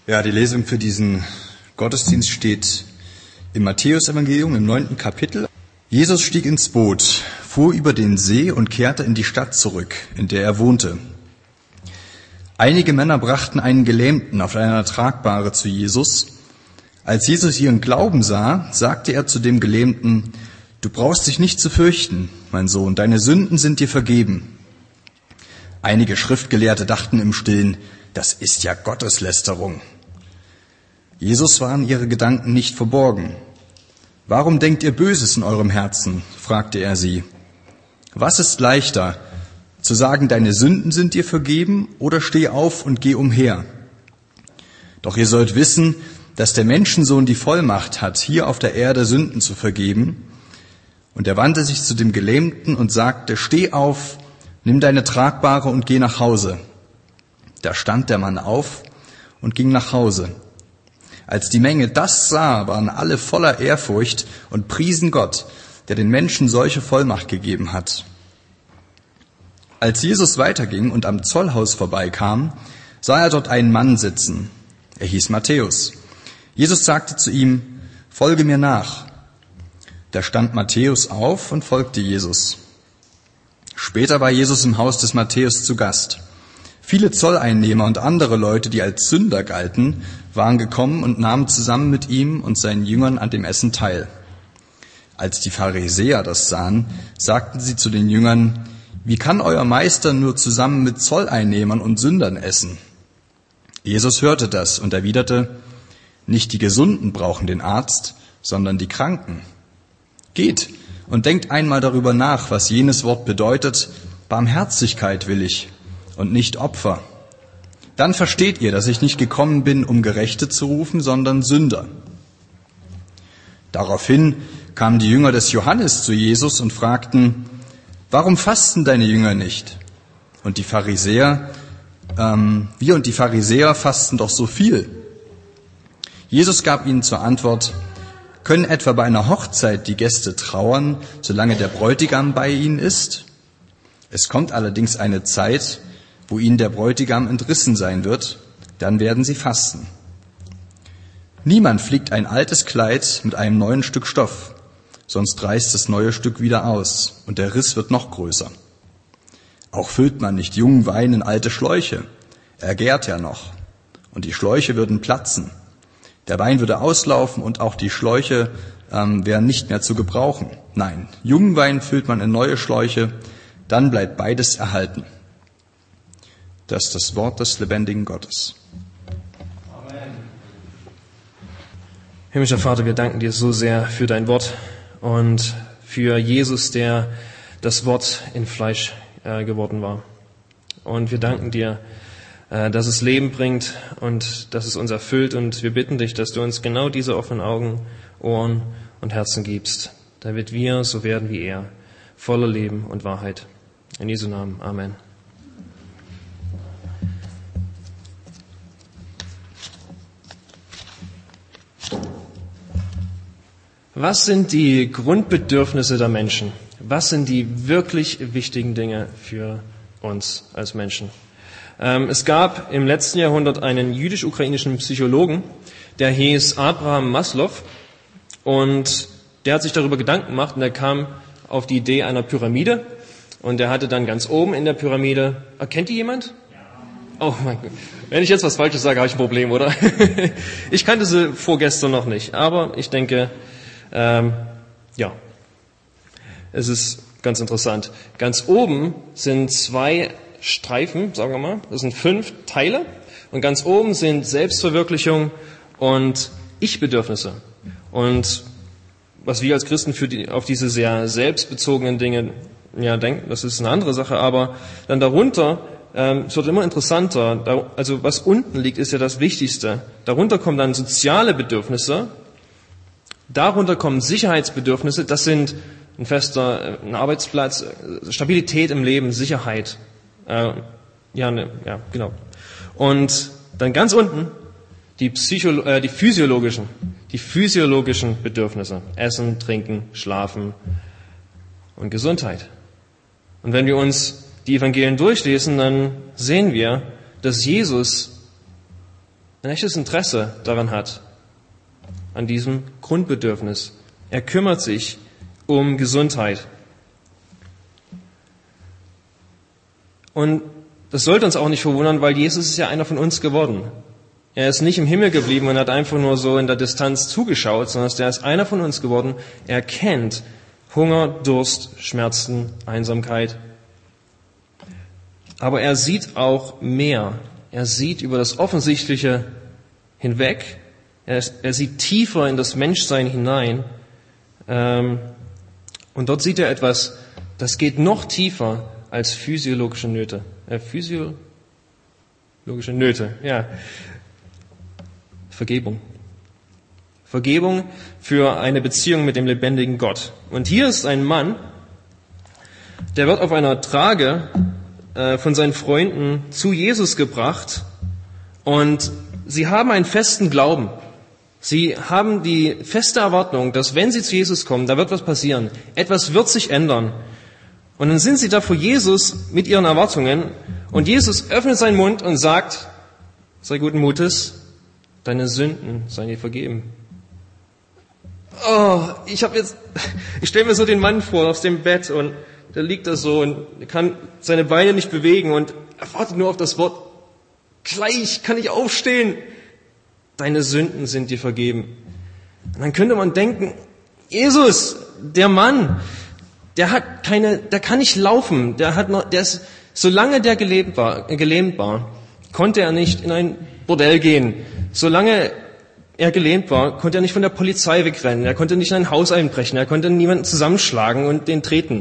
Ja, die Lesung für diesen Gottesdienst steht im Matthäus-Evangelium im 9. Kapitel. Jesus stieg ins Boot, fuhr über den See und kehrte in die Stadt zurück, in der er wohnte. Einige Männer brachten einen Gelähmten auf einer Tragbahre zu Jesus. Als Jesus ihren Glauben sah, sagte er zu dem Gelähmten: Du brauchst dich nicht zu fürchten, mein Sohn, deine Sünden sind dir vergeben. Einige Schriftgelehrte dachten im Stillen: Das ist ja Gotteslästerung. Jesus waren ihre Gedanken nicht verborgen. Warum denkt ihr Böses in eurem Herzen? Fragte er sie. Was ist leichter, zu sagen, deine Sünden sind dir vergeben, oder steh auf und geh umher? Doch ihr sollt wissen, dass der Menschensohn die Vollmacht hat, hier auf der Erde Sünden zu vergeben. Und er wandte sich zu dem Gelähmten und sagte: Steh auf, nimm deine Tragbahre und geh nach Hause. Da stand der Mann auf und ging nach Hause. Als die Menge das sah, waren alle voller Ehrfurcht und priesen Gott, der den Menschen solche Vollmacht gegeben hat. Als Jesus weiterging und am Zollhaus vorbeikam, sah er dort einen Mann sitzen. Er hieß Matthäus. Jesus sagte zu ihm: Folge mir nach. Da stand Matthäus auf und folgte Jesus. Später war Jesus im Haus des Matthäus zu Gast. Viele Zolleinnehmer und andere Leute, die als Sünder galten, waren gekommen und nahmen zusammen mit ihm und seinen Jüngern an dem Essen teil. Als die Pharisäer das sahen, sagten sie zu den Jüngern: Wie kann euer Meister nur zusammen mit Zolleinnehmern und Sündern essen? Jesus hörte das und erwiderte: Nicht die Gesunden brauchen den Arzt, sondern die Kranken. Geht und denkt einmal darüber nach, was jenes Wort bedeutet: Barmherzigkeit will ich und nicht Opfer. Dann versteht ihr, dass ich nicht gekommen bin, um Gerechte zu rufen, sondern Sünder. Daraufhin kamen die Jünger des Johannes zu Jesus und fragten: Warum fasten deine Jünger nicht? Wir und die Pharisäer fasten doch so viel. Jesus gab ihnen zur Antwort: Können etwa bei einer Hochzeit die Gäste trauern, solange der Bräutigam bei ihnen ist? Es kommt allerdings eine Zeit, wo ihnen der Bräutigam entrissen sein wird, dann werden sie fasten. Niemand flickt ein altes Kleid mit einem neuen Stück Stoff, sonst reißt das neue Stück wieder aus und der Riss wird noch größer. Auch füllt man nicht jungen Wein in alte Schläuche, er gärt ja noch, und die Schläuche würden platzen. Der Wein würde auslaufen und auch die Schläuche wären nicht mehr zu gebrauchen. Nein, jungen Wein füllt man in neue Schläuche, dann bleibt beides erhalten. Das ist das Wort des lebendigen Gottes. Amen. Himmlischer Vater, wir danken dir so sehr für dein Wort und für Jesus, der das Wort in Fleisch geworden war. Und wir danken dir, dass es Leben bringt und dass es uns erfüllt. Und wir bitten dich, dass du uns genau diese offenen Augen, Ohren und Herzen gibst, damit wir so werden wie er, voller Leben und Wahrheit. In Jesu Namen. Amen. Was sind die Grundbedürfnisse der Menschen? Was sind die wirklich wichtigen Dinge für uns als Menschen? Es gab im letzten Jahrhundert einen jüdisch-ukrainischen Psychologen, der hieß Abraham Maslow, und der hat sich darüber Gedanken gemacht und er kam auf die Idee einer Pyramide und er hatte dann ganz oben in der Pyramide, kennt die jemand? Oh mein Gott, wenn ich jetzt was Falsches sage, habe ich ein Problem, oder? Ich kannte sie vorgestern noch nicht, aber ich denke, es ist ganz interessant. Ganz oben sind 2 Streifen, sagen wir mal, das sind 5 Teile, und ganz oben sind Selbstverwirklichung und Ich-Bedürfnisse. Und was wir als Christen auf diese sehr selbstbezogenen Dinge denken, das ist eine andere Sache, aber dann darunter, es wird immer interessanter, also was unten liegt, ist ja das Wichtigste. Darunter kommen dann soziale Bedürfnisse, darunter kommen Sicherheitsbedürfnisse, das sind ein Arbeitsplatz, Stabilität im Leben, Sicherheit. Genau. Und dann ganz unten die physiologischen Bedürfnisse. Essen, Trinken, Schlafen und Gesundheit. Und wenn wir uns die Evangelien durchlesen, dann sehen wir, dass Jesus ein echtes Interesse daran hat, an diesem Grundbedürfnis. Er kümmert sich um Gesundheit. Und das sollte uns auch nicht verwundern, weil Jesus ist ja einer von uns geworden. Er ist nicht im Himmel geblieben und hat einfach nur so in der Distanz zugeschaut, sondern er ist einer von uns geworden. Er kennt Hunger, Durst, Schmerzen, Einsamkeit. Aber er sieht auch mehr. Er sieht über das Offensichtliche hinweg. Er sieht tiefer in das Menschsein hinein. Und dort sieht er etwas, das geht noch tiefer als physiologische Nöte. Physiologische Nöte, ja. Vergebung. Vergebung für eine Beziehung mit dem lebendigen Gott. Und hier ist ein Mann, der wird auf einer Trage von seinen Freunden zu Jesus gebracht und sie haben einen festen Glauben. Sie haben die feste Erwartung, dass wenn sie zu Jesus kommen, da wird was passieren. Etwas wird sich ändern. Und dann sind sie da vor Jesus mit ihren Erwartungen und Jesus öffnet seinen Mund und sagt, sei guten Mutes, deine Sünden seien dir vergeben. Ich stelle mir so den Mann vor auf dem Bett und da liegt er so und kann seine Beine nicht bewegen und er wartet nur auf das Wort, gleich kann ich aufstehen. Deine Sünden sind dir vergeben. Und dann könnte man denken, Jesus, der Mann, der kann nicht laufen, solange der gelähmt war, konnte er nicht in ein Bordell gehen. Solange er gelähmt war, konnte er nicht von der Polizei wegrennen, er konnte nicht in ein Haus einbrechen, er konnte niemanden zusammenschlagen und den treten.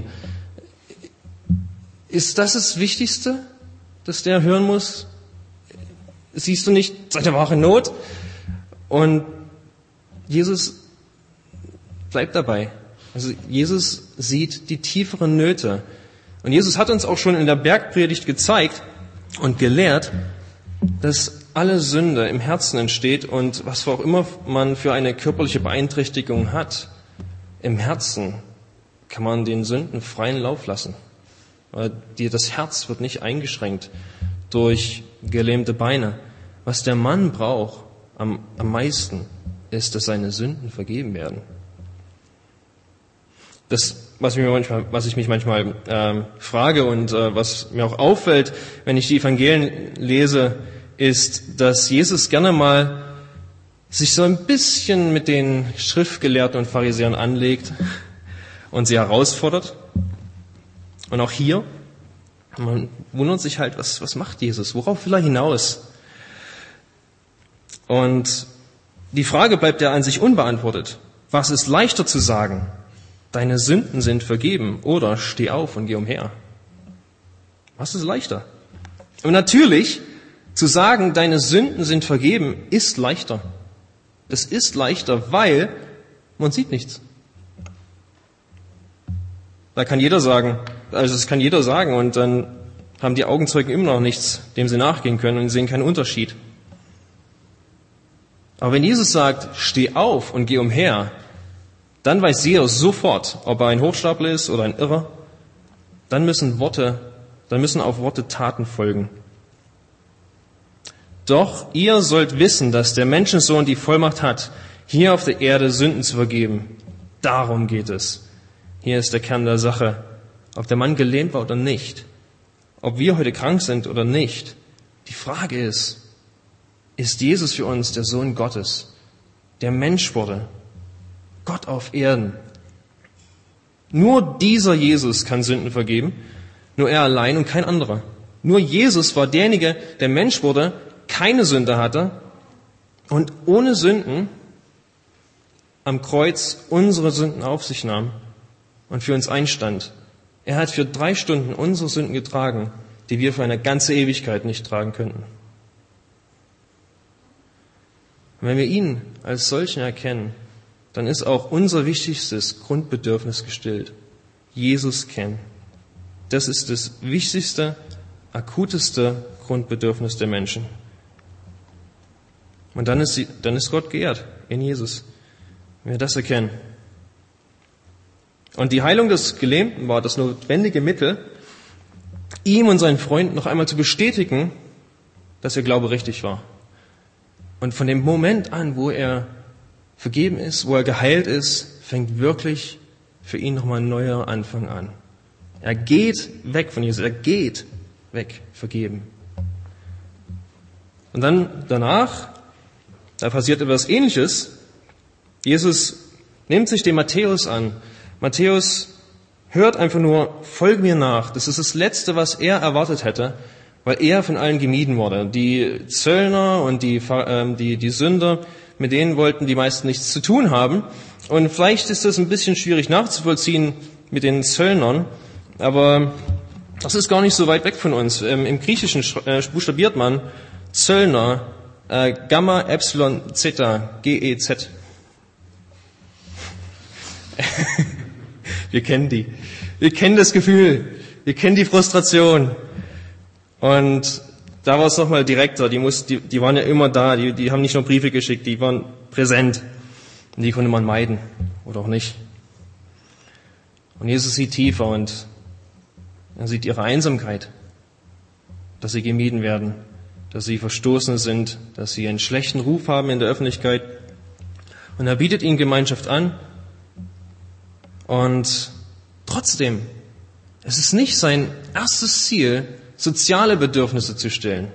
Ist das Wichtigste, das der hören muss? Siehst du nicht seine wahre Not? Und Jesus bleibt dabei. Also Jesus sieht die tieferen Nöte. Und Jesus hat uns auch schon in der Bergpredigt gezeigt und gelehrt, dass alle Sünde im Herzen entsteht und was auch immer man für eine körperliche Beeinträchtigung hat, im Herzen kann man den Sünden freien Lauf lassen. Das Herz wird nicht eingeschränkt durch gelähmte Beine. Was der Mann braucht am meisten, ist, dass seine Sünden vergeben werden. Das, was ich mich manchmal frage und was mir auch auffällt, wenn ich die Evangelien lese, ist, dass Jesus gerne mal sich so ein bisschen mit den Schriftgelehrten und Pharisäern anlegt und sie herausfordert. Und auch hier, man wundert sich halt, was macht Jesus? Worauf will er hinaus? Und die Frage bleibt ja an sich unbeantwortet. Was ist leichter zu sagen? Deine Sünden sind vergeben oder steh auf und geh umher. Was ist leichter? Und natürlich, zu sagen, deine Sünden sind vergeben, ist leichter. Es ist leichter, weil man sieht nichts. Das kann jeder sagen und dann haben die Augenzeugen immer noch nichts, dem sie nachgehen können und sehen keinen Unterschied. Aber wenn Jesus sagt, steh auf und geh umher, dann weiß jeder sofort, ob er ein Hochstapler ist oder ein Irrer. Dann müssen auf Worte Taten folgen. Doch ihr sollt wissen, dass der Menschensohn die Vollmacht hat, hier auf der Erde Sünden zu vergeben. Darum geht es. Hier ist der Kern der Sache. Ob der Mann gelähmt war oder nicht, ob wir heute krank sind oder nicht, die Frage ist Jesus für uns der Sohn Gottes, der Mensch wurde, Gott auf Erden? Nur dieser Jesus kann Sünden vergeben, nur er allein und kein anderer. Nur Jesus war derjenige, der Mensch wurde, keine Sünde hatte und ohne Sünden am Kreuz unsere Sünden auf sich nahm und für uns einstand. Er hat für 3 Stunden unsere Sünden getragen, die wir für eine ganze Ewigkeit nicht tragen könnten. Und wenn wir ihn als solchen erkennen, dann ist auch unser wichtigstes Grundbedürfnis gestillt. Jesus kennen. Das ist das wichtigste, akuteste Grundbedürfnis der Menschen. Und dann ist Gott geehrt in Jesus, wenn wir das erkennen. Und die Heilung des Gelähmten war das notwendige Mittel, ihm und seinen Freunden noch einmal zu bestätigen, dass ihr Glaube richtig war. Und von dem Moment an, wo er vergeben ist, wo er geheilt ist, fängt wirklich für ihn nochmal ein neuer Anfang an. Er geht weg von Jesus, er geht weg, vergeben. Und dann danach, da passiert etwas Ähnliches. Jesus nimmt sich den Matthäus an. Matthäus hört einfach nur, folge mir nach. Das ist das Letzte, was er erwartet hätte, weil er von allen gemieden wurde. Die Zöllner und die Sünder, mit denen wollten die meisten nichts zu tun haben. Und vielleicht ist das ein bisschen schwierig nachzuvollziehen mit den Zöllnern, aber das ist gar nicht so weit weg von uns. Im Griechischen buchstabiert man Zöllner, Gamma, Epsilon, Zeta, G-E-Z. Wir kennen die. Wir kennen das Gefühl. Wir kennen die Frustration. Und da war es nochmal direkter. Die waren ja immer da. Die haben nicht nur Briefe geschickt, die waren präsent. Und die konnte man meiden. Oder auch nicht. Und Jesus sieht tiefer und er sieht ihre Einsamkeit. Dass sie gemieden werden. Dass sie Verstoßene sind. Dass sie einen schlechten Ruf haben in der Öffentlichkeit. Und er bietet ihnen Gemeinschaft an. Und trotzdem, es ist nicht sein erstes Ziel, soziale Bedürfnisse zu stillen.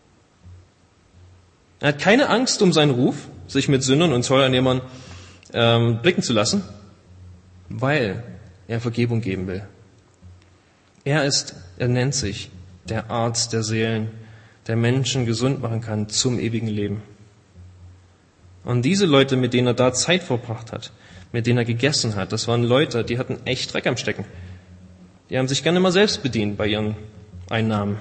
Er hat keine Angst um seinen Ruf, sich mit Sündern und Zolleinnehmern blicken zu lassen, weil er Vergebung geben will. Er nennt sich der Arzt der Seelen, der Menschen gesund machen kann zum ewigen Leben. Und diese Leute, mit denen er da Zeit verbracht hat, mit denen er gegessen hat, das waren Leute, die hatten echt Dreck am Stecken. Die haben sich gerne mal selbst bedient bei ihren Einnahmen.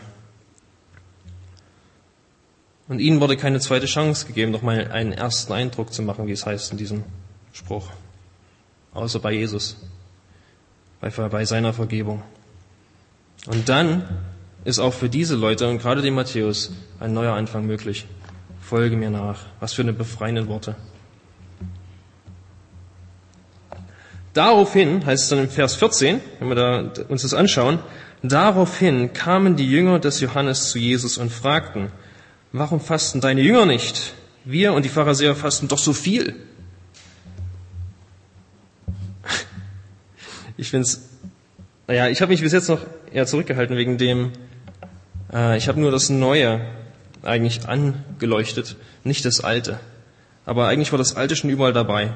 Und ihnen wurde keine zweite Chance gegeben, noch mal einen ersten Eindruck zu machen, wie es heißt in diesem Spruch. Außer bei Jesus, bei seiner Vergebung. Und dann ist auch für diese Leute und gerade dem Matthäus ein neuer Anfang möglich. Folge mir nach. Was für eine befreiende Worte. Daraufhin, heißt es dann im Vers 14, wenn wir uns das anschauen, daraufhin kamen die Jünger des Johannes zu Jesus und fragten, warum fasten deine Jünger nicht? Wir und die Pharisäer fasten doch so viel. Ich habe mich bis jetzt noch eher zurückgehalten wegen dem, ich habe nur das Neue eigentlich angeleuchtet, nicht das Alte. Aber eigentlich war das Alte schon überall dabei.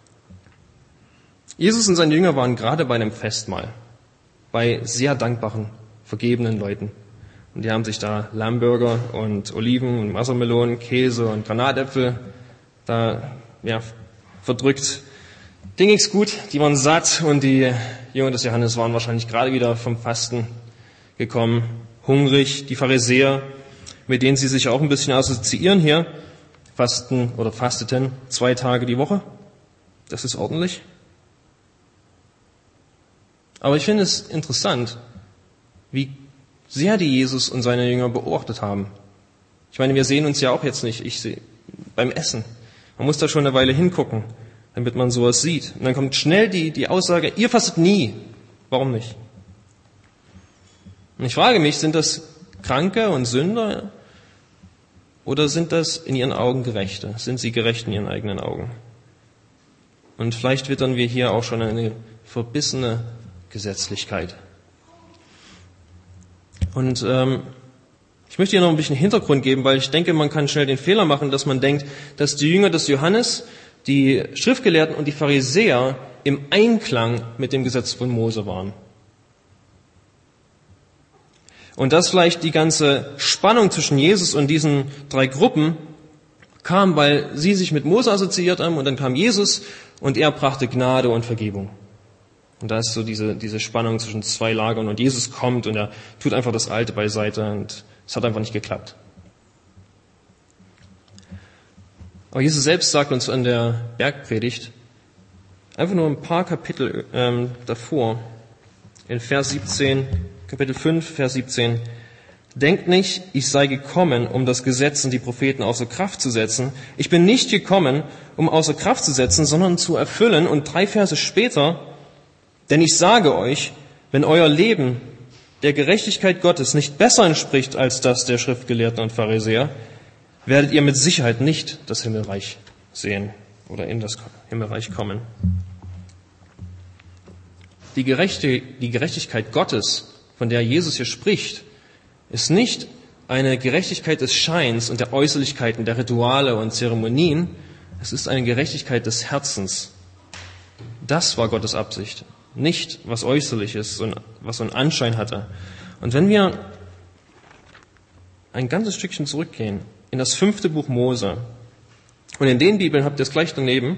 Jesus und seine Jünger waren gerade bei einem Festmahl, bei sehr dankbaren, vergebenen Leuten. Und die haben sich da Lammburger und Oliven und Wassermelonen, Käse und Granatäpfel verdrückt. Ding ging's gut, die waren satt und die Jünger des Johannes waren wahrscheinlich gerade wieder vom Fasten gekommen, hungrig. Die Pharisäer, mit denen sie sich auch ein bisschen assoziieren hier, fasteten 2 Tage die Woche. Das ist ordentlich. Aber ich finde es interessant, wie sehr die Jesus und seine Jünger beobachtet haben. Ich meine, wir sehen uns ja auch jetzt nicht beim Essen. Man muss da schon eine Weile hingucken, damit man sowas sieht. Und dann kommt schnell die Aussage, ihr fastet nie. Warum nicht? Und ich frage mich, sind das Kranke und Sünder oder sind das in ihren Augen Gerechte? Sind sie gerecht in ihren eigenen Augen? Und vielleicht wittern wir hier auch schon eine verbissene Gesetzlichkeit. Und ich möchte hier noch ein bisschen Hintergrund geben, weil ich denke, man kann schnell den Fehler machen, dass man denkt, dass die Jünger des Johannes, die Schriftgelehrten und die Pharisäer im Einklang mit dem Gesetz von Mose waren. Und dass vielleicht die ganze Spannung zwischen Jesus und diesen 3 Gruppen kam, weil sie sich mit Mose assoziiert haben und dann kam Jesus und er brachte Gnade und Vergebung. Und da ist so diese Spannung zwischen 2 Lagern und Jesus kommt und er tut einfach das Alte beiseite und es hat einfach nicht geklappt. Aber Jesus selbst sagt uns an der Bergpredigt, einfach nur ein paar Kapitel davor, in Vers 17, Kapitel 5, Vers 17, denkt nicht, ich sei gekommen, um das Gesetz und die Propheten außer Kraft zu setzen. Ich bin nicht gekommen, um außer Kraft zu setzen, sondern zu erfüllen. Und 3 Verse später, denn ich sage euch, wenn euer Leben der Gerechtigkeit Gottes nicht besser entspricht als das der Schriftgelehrten und Pharisäer, werdet ihr mit Sicherheit nicht das Himmelreich sehen oder in das Himmelreich kommen. Die Gerechtigkeit Gottes, von der Jesus hier spricht, ist nicht eine Gerechtigkeit des Scheins und der Äußerlichkeiten, der Rituale und Zeremonien. Es ist eine Gerechtigkeit des Herzens. Das war Gottes Absicht, nicht was äußerlich ist und was so einen Anschein hatte. Und wenn wir ein ganzes Stückchen zurückgehen in das 5. Buch Mose, und in den Bibeln habt ihr es gleich daneben,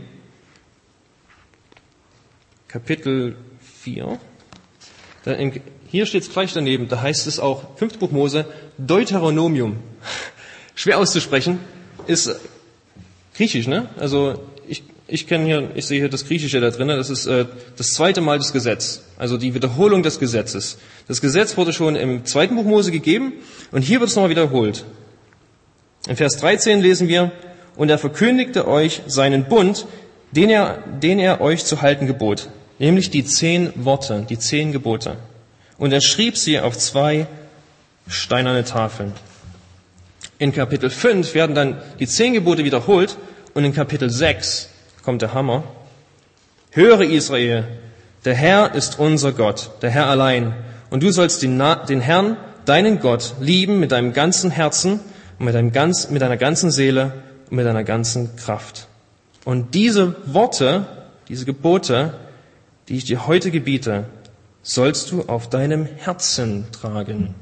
Kapitel 4, hier steht es gleich daneben, da heißt es auch, 5. Buch Mose, Deuteronomium. Schwer auszusprechen, ist griechisch, ne? Also ich sehe hier das Griechische da drin, das ist das zweite Mal das Gesetz, also die Wiederholung des Gesetzes. Das Gesetz wurde schon im 2. Buch Mose gegeben und hier wird es nochmal wiederholt. In Vers 13 lesen wir, und er verkündigte euch seinen Bund, den er euch zu halten gebot, nämlich die 10 Worte, die 10 Gebote. Und er schrieb sie auf 2 steinerne Tafeln. In Kapitel 5 werden dann die 10 Gebote wiederholt und in Kapitel 6 kommt der Hammer. Höre Israel, der Herr ist unser Gott, der Herr allein. Und du sollst den Herrn, deinen Gott, lieben mit deinem ganzen Herzen und mit deiner ganzen Seele und mit deiner ganzen Kraft. Und diese Worte, diese Gebote, die ich dir heute gebiete, sollst du auf deinem Herzen tragen.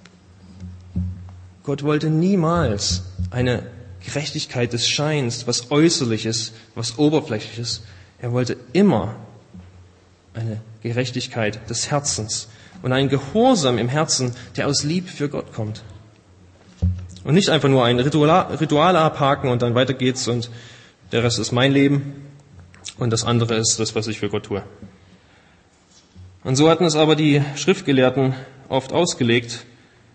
Gott wollte niemals eine Gerechtigkeit des Scheins, was Äußerliches, was Oberflächliches. Er wollte immer eine Gerechtigkeit des Herzens und einen Gehorsam im Herzen, der aus Liebe für Gott kommt. Und nicht einfach nur ein Ritual abhaken und dann weiter geht's und der Rest ist mein Leben und das andere ist das, was ich für Gott tue. Und so hatten es aber die Schriftgelehrten oft ausgelegt,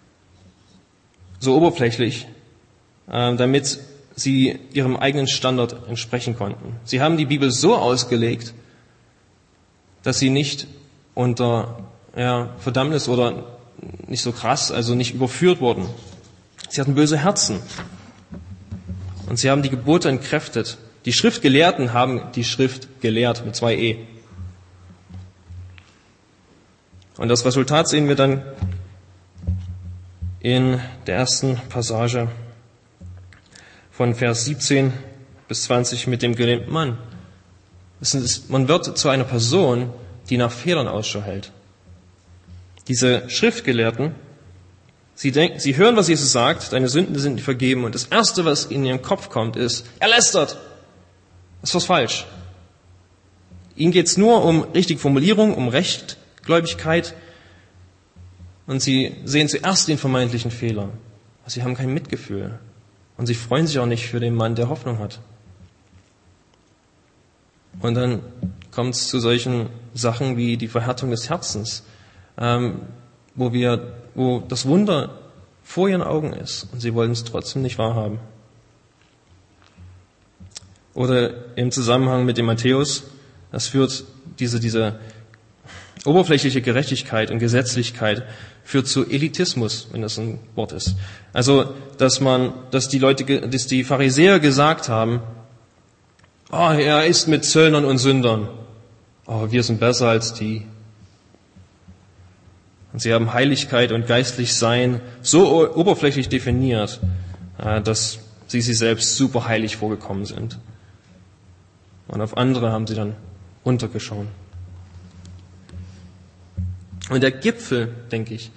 so oberflächlich, damit sie ihrem eigenen Standard entsprechen konnten. Sie haben die Bibel so ausgelegt, dass sie nicht unter Verdammnis oder nicht so krass, also nicht überführt wurden. Sie hatten böse Herzen und sie haben die Gebote entkräftet. Die Schriftgelehrten haben die Schrift gelehrt mit 2 E. Und das Resultat sehen wir dann in der ersten Passage von Vers 17 bis 20 mit dem gelähmten Mann. Man wird zu einer Person, die nach Fehlern Ausschau hält. Diese Schriftgelehrten, sie hören, was Jesus sagt, deine Sünden sind vergeben, und das Erste, was in ihren Kopf kommt, ist, er lästert. Das ist was falsch. Ihnen geht es nur um richtige Formulierung, um Rechtgläubigkeit, und sie sehen zuerst den vermeintlichen Fehler. Sie haben kein Mitgefühl. Und sie freuen sich auch nicht für den Mann, der Hoffnung hat. Und dann kommt es zu solchen Sachen wie die Verhärtung des Herzens, wo das Wunder vor ihren Augen ist und sie wollen es trotzdem nicht wahrhaben. Oder im Zusammenhang mit dem Matthäus, das führt diese oberflächliche Gerechtigkeit und Gesetzlichkeit führt zu Elitismus, wenn das ein Wort ist. Also, dass die Pharisäer gesagt haben, er isst mit Zöllnern und Sündern. Wir sind besser als die. Und sie haben Heiligkeit und geistlich Sein so oberflächlich definiert, dass sie selbst super heilig vorgekommen sind. Und auf andere haben sie dann runtergeschaut. Und der Gipfel, denke ich,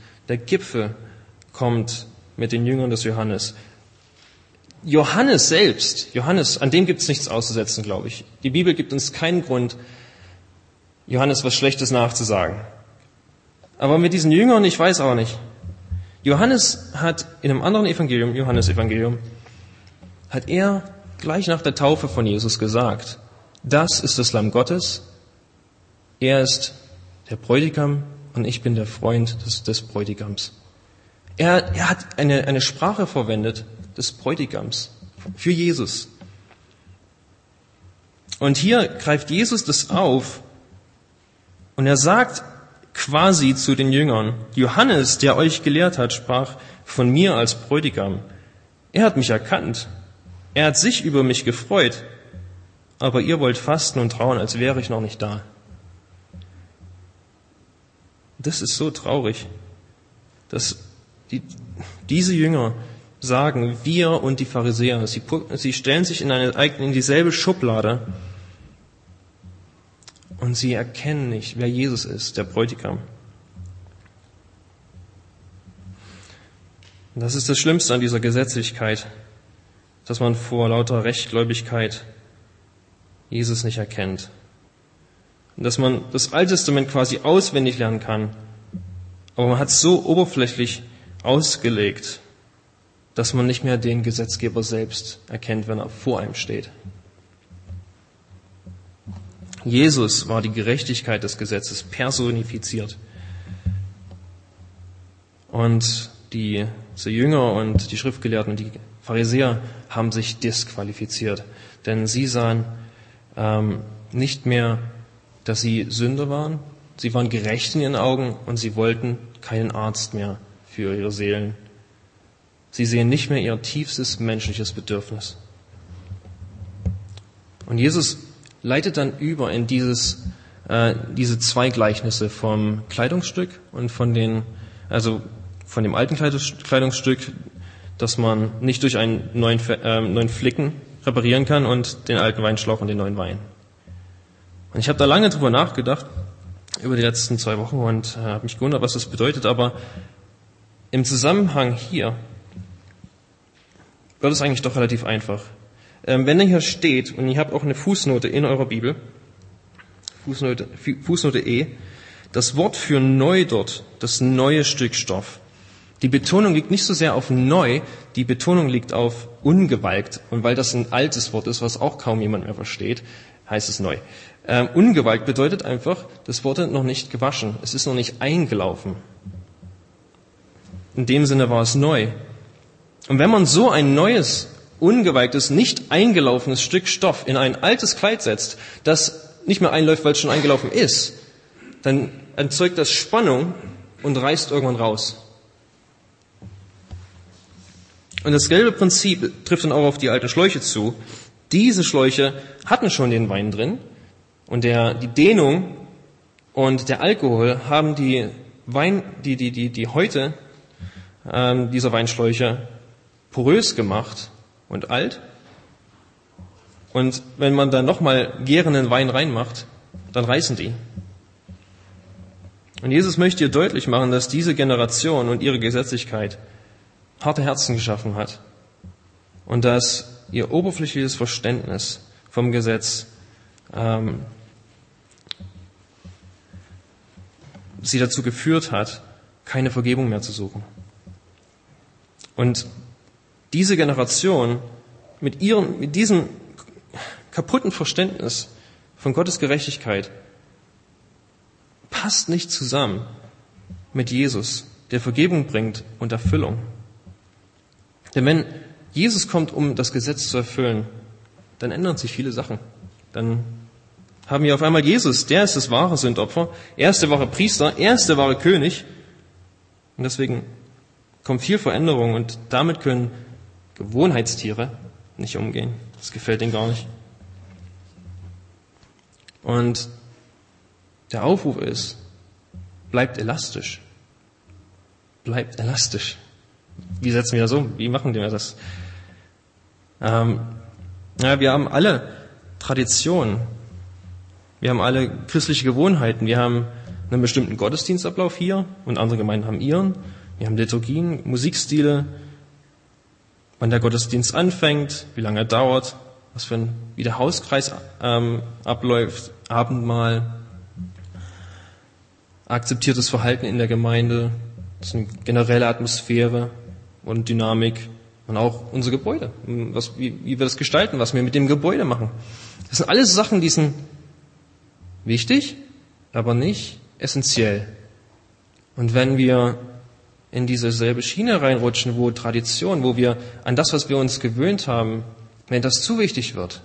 kommt mit den Jüngern des Johannes. Johannes selbst, an dem gibt es nichts auszusetzen, glaube ich. Die Bibel gibt uns keinen Grund, Johannes was Schlechtes nachzusagen. Aber mit diesen Jüngern, ich weiß auch nicht. Johannes hat in einem anderen Evangelium, Johannesevangelium, hat er gleich nach der Taufe von Jesus gesagt, das ist das Lamm Gottes, er ist der Bräutigam und ich bin der Freund des Bräutigams. Er hat eine Sprache verwendet des Bräutigams für Jesus. Und hier greift Jesus das auf und er sagt quasi zu den Jüngern, Johannes, der euch gelehrt hat, sprach von mir als Bräutigam. Er hat mich erkannt. Er hat sich über mich gefreut. Aber ihr wollt fasten und trauen, als wäre ich noch nicht da. Das ist so traurig, dass diese Jünger sagen, wir und die Pharisäer, sie stellen sich in dieselbe Schublade und sie erkennen nicht, wer Jesus ist, der Bräutigam. Und das ist das Schlimmste an dieser Gesetzlichkeit, dass man vor lauter Rechtgläubigkeit Jesus nicht erkennt. Und dass man das Alte Testament quasi auswendig lernen kann, aber man hat es so oberflächlich ausgelegt, dass man nicht mehr den Gesetzgeber selbst erkennt, wenn er vor einem steht. Jesus war die Gerechtigkeit des Gesetzes personifiziert. Und diese Jünger und die Schriftgelehrten und die Pharisäer haben sich disqualifiziert, denn sie sahen nicht mehr, dass sie Sünder waren. Sie waren gerecht in ihren Augen und sie wollten keinen Arzt mehr für ihre Seelen. Sie sehen nicht mehr ihr tiefstes menschliches Bedürfnis. Und Jesus leitet dann über in diese zwei Gleichnisse vom Kleidungsstück und von dem alten Kleidungsstück, das man nicht durch einen neuen Flicken reparieren kann, und den alten Weinschlauch und den neuen Wein. Und ich habe da lange drüber nachgedacht, über die letzten 2 Wochen, und habe mich gewundert, was das bedeutet. Aber im Zusammenhang hier wird es eigentlich doch relativ einfach. Wenn da hier steht, und ihr habt auch eine Fußnote in eurer Bibel, Fußnote E, das Wort für neu dort, das neue Stück Stoff. Die Betonung liegt nicht so sehr auf neu, die Betonung liegt auf ungewalkt. Und weil das ein altes Wort ist, was auch kaum jemand mehr versteht, heißt es neu. Ungewalkt bedeutet einfach, das wurde noch nicht gewaschen. Es ist noch nicht eingelaufen. In dem Sinne war es neu. Und wenn man so ein neues, ungewalktes, nicht eingelaufenes Stück Stoff in ein altes Kleid setzt, das nicht mehr einläuft, weil es schon eingelaufen ist, dann erzeugt das Spannung und reißt irgendwann raus. Und das gelbe Prinzip trifft dann auch auf die alten Schläuche zu. Diese Schläuche hatten schon den Wein drin, und die Dehnung und der Alkohol haben die Häute dieser Weinschläuche porös gemacht und alt. Und wenn man dann nochmal gärenden Wein reinmacht, dann reißen die. Und Jesus möchte hier deutlich machen, dass diese Generation und ihre Gesetzlichkeit harte Herzen geschaffen hat und dass ihr oberflächliches Verständnis vom Gesetz sie dazu geführt hat, keine Vergebung mehr zu suchen. Und diese Generation mit diesem kaputten Verständnis von Gottes Gerechtigkeit passt nicht zusammen mit Jesus, der Vergebung bringt und Erfüllung. Denn wenn Jesus kommt, um das Gesetz zu erfüllen, dann ändern sich viele Sachen. Dann haben wir auf einmal Jesus, der ist das wahre Sündopfer, er ist der wahre Priester, er ist der wahre König. Und deswegen kommt viel Veränderung, und damit können Gewohnheitstiere nicht umgehen. Das gefällt ihnen gar nicht. Und der Aufruf ist, bleibt elastisch. Bleibt elastisch. Wie setzen wir das um? Wie machen wir das? Wir haben alle Traditionen. Wir haben alle christliche Gewohnheiten. Wir haben einen bestimmten Gottesdienstablauf hier, und andere Gemeinden haben ihren. Wir haben Liturgien, Musikstile, wann der Gottesdienst anfängt, wie lange er dauert, wie der Hauskreis abläuft, Abendmahl, akzeptiertes Verhalten in der Gemeinde, das ist eine generelle Atmosphäre und Dynamik, und auch unsere Gebäude, wie wir das gestalten, was wir mit dem Gebäude machen. Das sind alles Sachen, die sind wichtig, aber nicht essentiell. Und wenn wir in diese selbe Schiene reinrutschen, wo Tradition, wo wir an das, was wir uns gewöhnt haben, wenn das zu wichtig wird,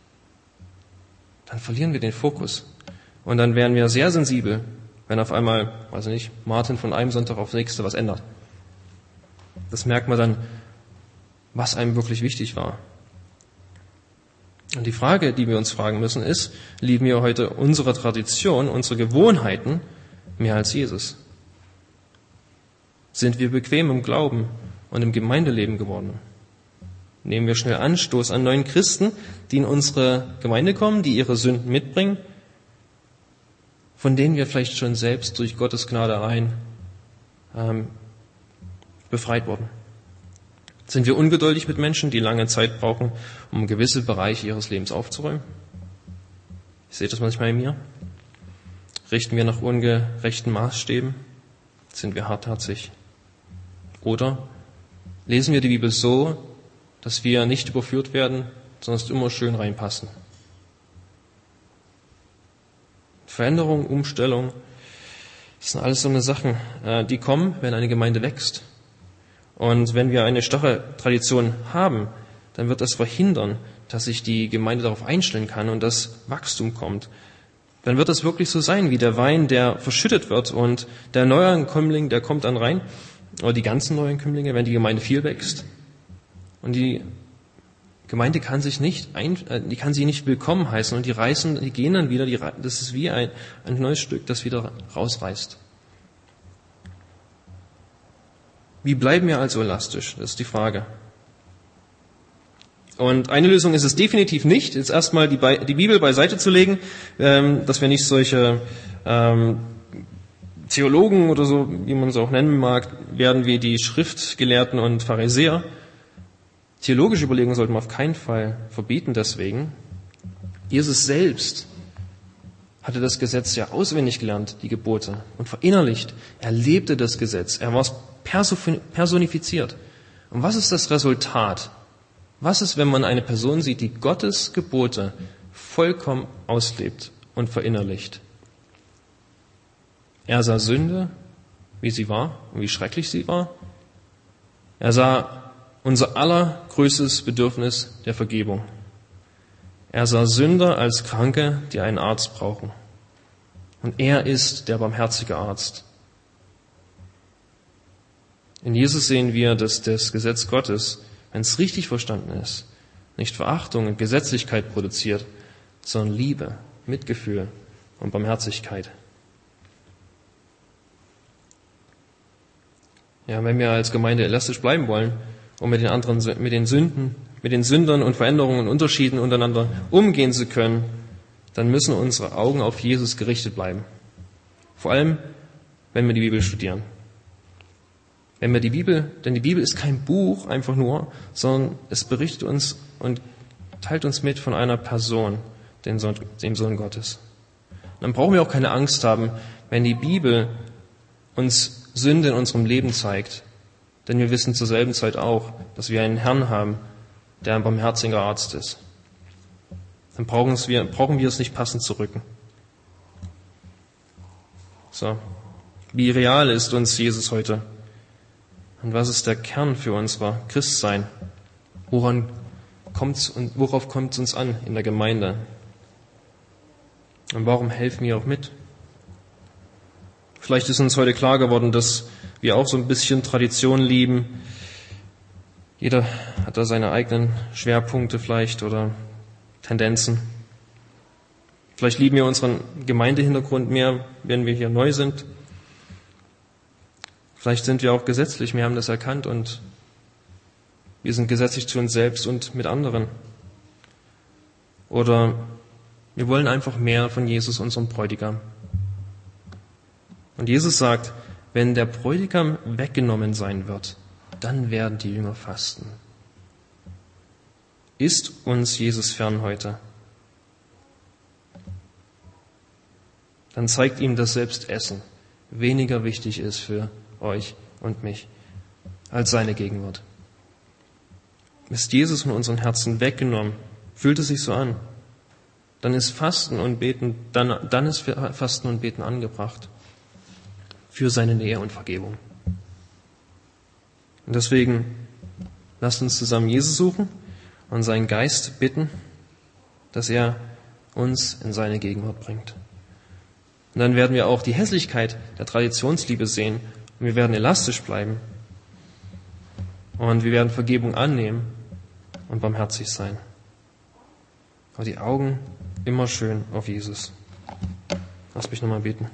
dann verlieren wir den Fokus. Und dann werden wir sehr sensibel, wenn auf einmal, Martin von einem Sonntag auf den nächsten was ändert. Das merkt man dann, was einem wirklich wichtig war. Und die Frage, die wir uns fragen müssen, ist, lieben wir heute unsere Tradition, unsere Gewohnheiten mehr als Jesus? Sind wir bequem im Glauben und im Gemeindeleben geworden? Nehmen wir schnell Anstoß an neuen Christen, die in unsere Gemeinde kommen, die ihre Sünden mitbringen, von denen wir vielleicht schon selbst durch Gottes Gnade allein befreit wurden? Sind wir ungeduldig mit Menschen, die lange Zeit brauchen, um gewisse Bereiche ihres Lebens aufzuräumen? Ich sehe das manchmal in mir. Richten wir nach ungerechten Maßstäben? Sind wir hartherzig? Oder lesen wir die Bibel so, dass wir nicht überführt werden, sondern es immer schön reinpassen? Veränderung, Umstellung, das sind alles so eine Sachen, die kommen, wenn eine Gemeinde wächst. Und wenn wir eine starre Tradition haben, dann wird das verhindern, dass sich die Gemeinde darauf einstellen kann und dass Wachstum kommt. Dann wird es wirklich so sein, wie der Wein, der verschüttet wird und der Neuankömmling, der kommt dann rein, oder die ganzen Neuankömmlinge, wenn die Gemeinde viel wächst. Und die Gemeinde kann sich nicht willkommen heißen und die gehen dann wieder, das ist wie ein neues Stück, das wieder rausreißt. Wie bleiben wir also elastisch? Das ist die Frage. Und eine Lösung ist es definitiv nicht, jetzt erstmal die Bibel beiseite zu legen, dass wir nicht solche Theologen oder so, wie man es auch nennen mag, werden wie die Schriftgelehrten und Pharisäer. Theologische Überlegungen sollten wir auf keinen Fall verbieten deswegen. Jesus selbst hatte das Gesetz ja auswendig gelernt, die Gebote, und verinnerlicht. Er lebte das Gesetz. Er war es personifiziert. Und was ist das Resultat? Was ist, wenn man eine Person sieht, die Gottes Gebote vollkommen auslebt und verinnerlicht? Er sah Sünde, wie sie war und wie schrecklich sie war. Er sah unser allergrößtes Bedürfnis der Vergebung. Er sah Sünder als Kranke, die einen Arzt brauchen. Und er ist der barmherzige Arzt. In Jesus sehen wir, dass das Gesetz Gottes, wenn es richtig verstanden ist, nicht Verachtung und Gesetzlichkeit produziert, sondern Liebe, Mitgefühl und Barmherzigkeit. Ja, wenn wir als Gemeinde elastisch bleiben wollen, um mit den Sündern und Veränderungen und Unterschieden untereinander umgehen zu können, dann müssen unsere Augen auf Jesus gerichtet bleiben. Vor allem, wenn wir die Bibel studieren. Denn die Bibel ist kein Buch einfach nur, sondern es berichtet uns und teilt uns mit von einer Person, dem Sohn Gottes. Und dann brauchen wir auch keine Angst haben, wenn die Bibel uns Sünde in unserem Leben zeigt. Denn wir wissen zur selben Zeit auch, dass wir einen Herrn haben, der ein barmherziger Arzt ist. Dann brauchen wir es nicht passend zu rücken. So, wie real ist uns Jesus heute? Und was ist der Kern für unser Christsein? Worauf kommt es uns an in der Gemeinde? Und warum helfen wir auch mit? Vielleicht ist uns heute klar geworden, dass wir auch so ein bisschen Tradition lieben. Jeder hat da seine eigenen Schwerpunkte vielleicht oder Tendenzen. Vielleicht lieben wir unseren Gemeindehintergrund mehr, wenn wir hier neu sind. Vielleicht sind wir auch gesetzlich, wir haben das erkannt und wir sind gesetzlich zu uns selbst und mit anderen. Oder wir wollen einfach mehr von Jesus, unserem Bräutigam. Und Jesus sagt, wenn der Bräutigam weggenommen sein wird, dann werden die Jünger fasten. Ist uns Jesus fern heute? Dann zeigt ihm, dass selbst Essen weniger wichtig ist für euch und mich als seine Gegenwart. Ist Jesus von unseren Herzen weggenommen, fühlt es sich so an, dann ist Fasten und Beten angebracht für seine Nähe und Vergebung. Und deswegen lasst uns zusammen Jesus suchen und seinen Geist bitten, dass er uns in seine Gegenwart bringt. Und dann werden wir auch die Hässlichkeit der Traditionsliebe sehen und wir werden elastisch bleiben. Und wir werden Vergebung annehmen und barmherzig sein. Aber die Augen immer schön auf Jesus. Lass mich nochmal beten.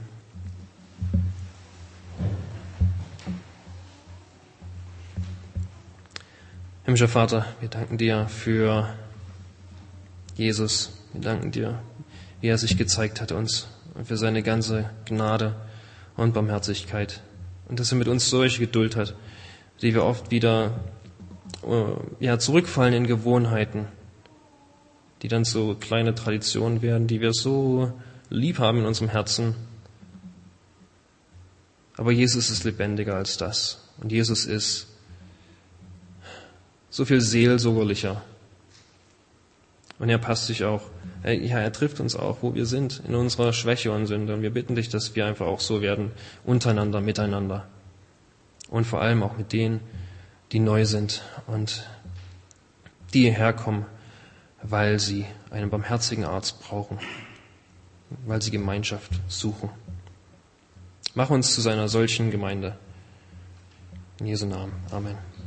Himmlischer Vater, wir danken dir für Jesus. Wir danken dir, wie er sich gezeigt hat uns und für seine ganze Gnade und Barmherzigkeit. Und dass er mit uns solche Geduld hat, die wir oft wieder zurückfallen in Gewohnheiten, die dann so kleine Traditionen werden, die wir so lieb haben in unserem Herzen. Aber Jesus ist lebendiger als das. Und Jesus ist so viel seelsorgerlicher. Und er passt sich auch, er trifft uns auch, wo wir sind, in unserer Schwäche und Sünde. Und wir bitten dich, dass wir einfach auch so werden, untereinander, miteinander. Und vor allem auch mit denen, die neu sind und die hierher kommen, weil sie einen barmherzigen Arzt brauchen, weil sie Gemeinschaft suchen. Mach uns zu seiner solchen Gemeinde. In Jesu Namen. Amen.